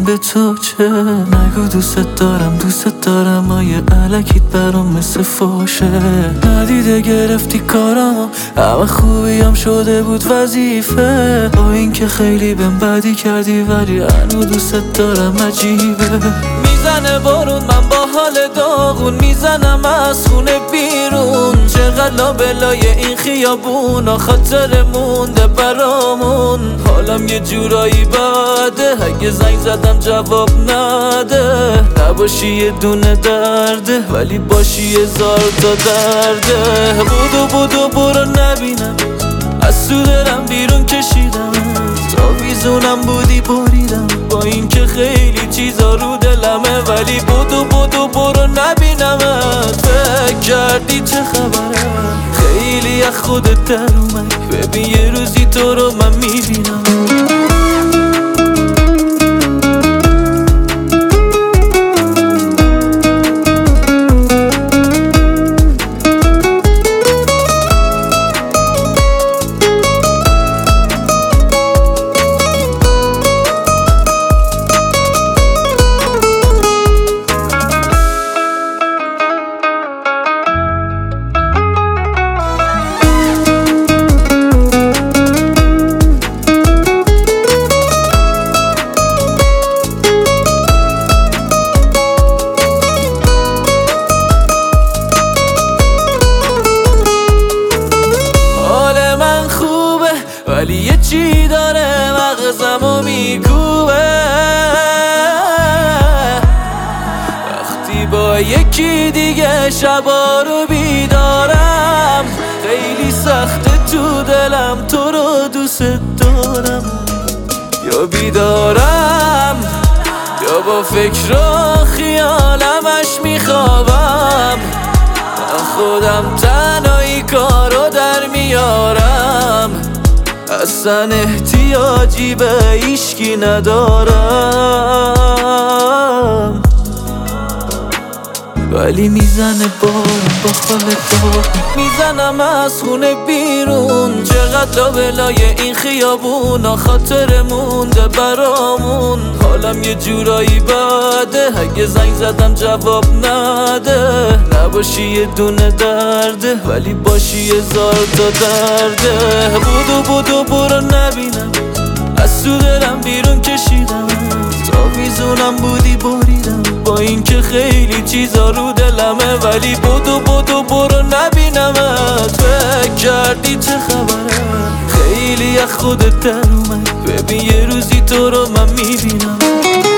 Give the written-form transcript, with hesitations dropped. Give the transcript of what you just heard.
به تو چه؟ نگو دوست دارم آیه الکیت برام مثل فاشه. ندیده گرفتی کارامو، همه خوبیم شده بود وظیفه. با این که خیلی بهم بدی کردی ولی هنو دوست دارم. عجیبه میزنه بارون، من با حال داغون میزنم از خونه بیرون. چقدر لابلای این خیابون خاطر مونده برامون. حالم یه جورایی بده، اگه زنگ زدم جواب نده. نباشی یه دونه درده ولی باشی یه زار تا درده. بودو برو نبینم، از تو دلم بیرون کشیدم. تا ویزونم بودی بریدم، با این که خیلی چیزا رو دلمه. ولی بودو برو نبینمت. فکر کردی چه خبره؟ خیلی از خودت در اومد. ببین یه روزی تو رو من میبینم. ولی یه چی داره مغزمو میکوبه. وقتی با یکی دیگه شبا رو بیدارم، خیلی سخته تو دلم تو رو دوست دارم. یا بیدارم یا با فکر و خیالمش میخوابم. من خودم تنهایی کارو در میارم، اصلا احتیاجی به هیچکی ندارم. ولی میزنه بارم با حال داغون، میزنم از خونه بیرون. چقدر لابلای این خیابون خاطر مونده برامون. حالم یه جورایی بده، اگه زنگ زدم جواب نده. نباشی یه دونه درده ولی باشی یه زار تا درده. بودو برو نبینم، از تو دلم بیرون کشیدم. تا ویزونم بودی بریدم، با این که خیلی چیزا رو دلمه. ولی بودو برو نبینمت. فکر کردی چه خبره؟ خیلی از خودت در اومد. ببین یه روزی تو رو من میبینم.